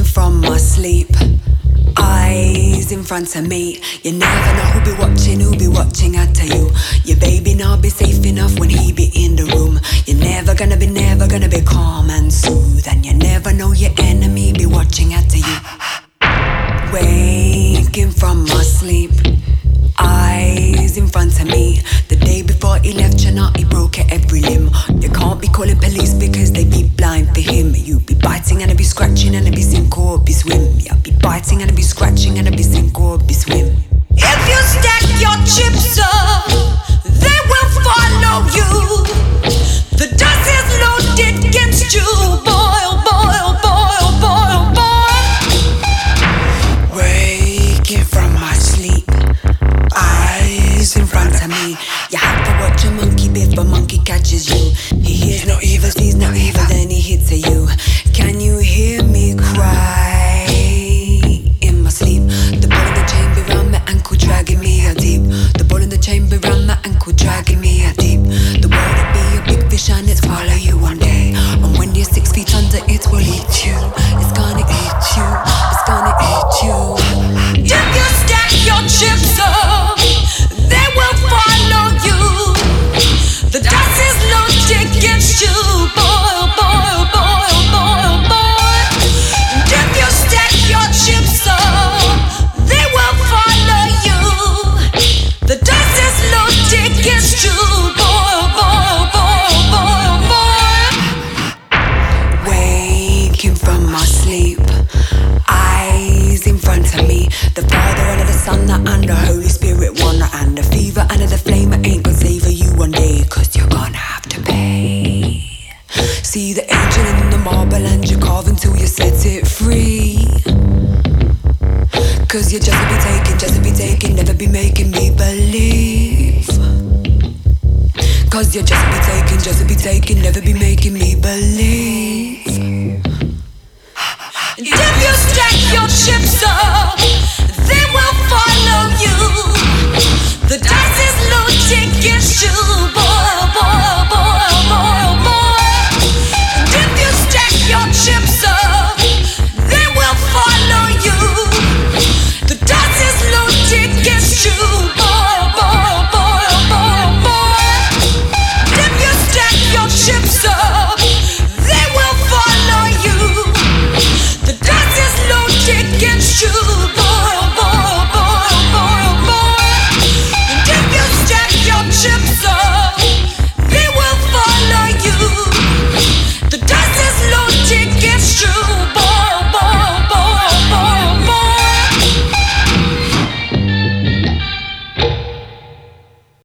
from my sleep. Eyes in front of me. You never know who be watching, I tell you. Your baby not be safe enough when he be in the room. You're never gonna be calm and soothe. And you never know your enemy be watching, I tell you. Waking from my sleep. Eyes in front of me. The day before he left you, not he broke your every limb. You can't be calling police because they be blind for him. You be biting and I be scratching and I be sink or be swim. You be biting and I be scratching and I be sink or be swim. If you stack your chips up, they will follow you. The dust is loaded against you, boy, oh boy, oh boy, oh boy, oh boy. Waking from my sleep. Eyes in front of me. You have to watch a monkey before monkey catches you. He hears no evil, sees no evil, then he hits at you. Can you hear me cry in my sleep? The ball in the chamber round my ankle dragging me out deep. The ball in the chamber round my ankle dragging me out deep. The world will be a big fish and it's follow you one day. And when you're 6 feet under, it will eat you. It's gonna eat you. It's gonna eat you. If you stack your chips up, they will follow you. The dust is loaded against you, boy, oh boy, oh boy, oh boy, oh boy. If you stack your chips up, they will follow you. The dust is loaded against you, boy, oh boy, oh boy, oh boy, oh boy. Waking from my sleep. Eyes in front of me. The Father and the Son and the Holy Spirit one. And the fever and the flame ain't gonna save you one day. Cause you're gonna have to pay. See the angel in the marble and you carve until you set it free. Cause you just be taking, never be making me believe. Cause you just be taking, never be making me believe. If you stack your chips up, they will follow you. The dice is loaded.